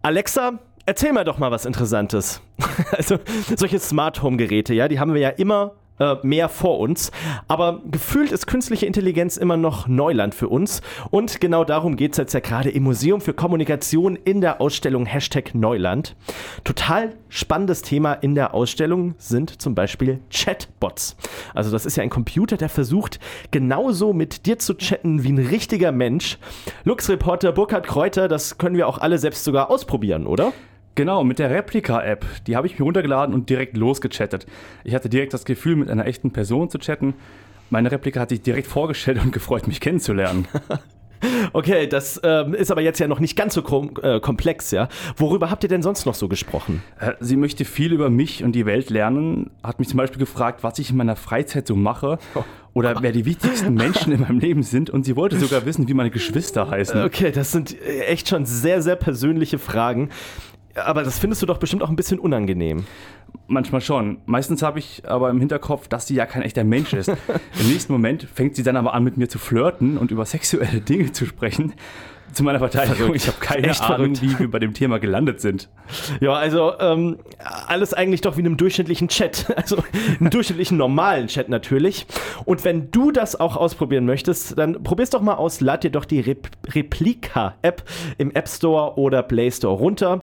Alexa, erzähl mir doch mal was Interessantes. Also solche Smart Home Geräte, ja, die haben wir ja immer mehr vor uns. Aber gefühlt ist künstliche Intelligenz immer noch Neuland für uns. Und genau darum geht es jetzt ja gerade im Museum für Kommunikation in der Ausstellung #Neuland. Total spannendes Thema in der Ausstellung sind zum Beispiel Chatbots. Also das ist ja ein Computer, der versucht, genauso mit dir zu chatten wie ein richtiger Mensch. Lux-Reporter Burkhard Kräuter, das können wir auch alle selbst sogar ausprobieren, oder? Genau, mit der Replika-App. Die habe ich mir runtergeladen und direkt losgechattet. Ich hatte direkt das Gefühl, mit einer echten Person zu chatten. Meine Replika hat sich direkt vorgestellt und gefreut, mich kennenzulernen. Okay, das ist aber jetzt ja noch nicht ganz so komplex, ja. Worüber habt ihr denn sonst noch so gesprochen? Sie möchte viel über mich und die Welt lernen, hat mich zum Beispiel gefragt, was ich in meiner Freizeit so mache oder wer die wichtigsten Menschen in meinem Leben sind, und sie wollte sogar wissen, wie meine Geschwister heißen. Okay, das sind echt schon sehr, sehr persönliche Fragen. Aber das findest du doch bestimmt auch ein bisschen unangenehm. Manchmal schon. Meistens habe ich aber im Hinterkopf, dass sie ja kein echter Mensch ist. Im nächsten Moment fängt sie dann aber an, mit mir zu flirten und über sexuelle Dinge zu sprechen. Zu meiner Verteidigung, ich habe keine Ahnung, wie wir bei dem Thema gelandet sind. Ja, also alles eigentlich doch wie in einem durchschnittlichen Chat. Also einem durchschnittlichen normalen Chat natürlich. Und wenn du das auch ausprobieren möchtest, dann probier's doch mal aus. Lad dir doch die Replika-App im App Store oder Play Store runter.